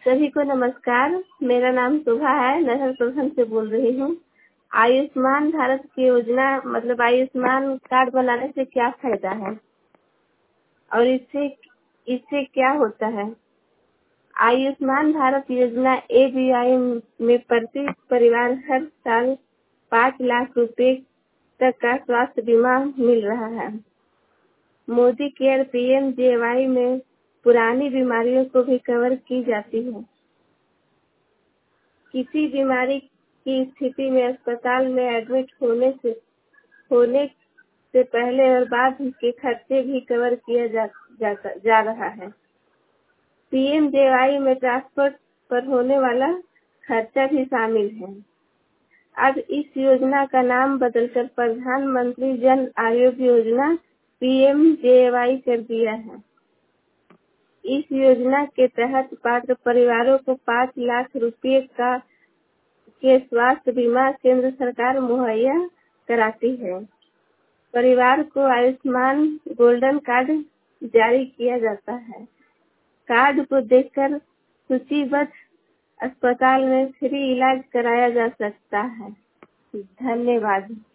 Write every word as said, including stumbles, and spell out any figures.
सभी को नमस्कार। मेरा नाम शोभा है, नहर प्रखंड से बोल रही हूँ। आयुष्मान भारत की योजना मतलब आयुष्मान कार्ड बनाने से क्या फायदा है और इससे इससे क्या होता है? आयुष्मान भारत योजना ए बी वाई में प्रति परिवार हर साल पाँच लाख रुपए तक का स्वास्थ्य बीमा मिल रहा है। Modi care P M J Y में पुरानी बीमारियों को भी कवर की जाती है। किसी बीमारी की स्थिति में अस्पताल में एडमिट होने से होने से पहले और बाद के खर्चे भी कवर किया जा, जा, जा रहा है। पी एम जे वाई में ट्रांसपोर्ट पर होने वाला खर्चा भी शामिल है। अब इस योजना का नाम बदलकर प्रधानमंत्री Jan Arogya Yojana P M J Y कर दिया है। इस योजना के तहत पात्र परिवारों को पाँच लाख रुपए का के स्वास्थ्य बीमा केंद्र सरकार मुहैया कराती है। परिवार को आयुष्मान गोल्डन कार्ड जारी किया जाता है। कार्ड को देखकर सूचीबद्ध अस्पताल में फ्री इलाज कराया जा सकता है। धन्यवाद।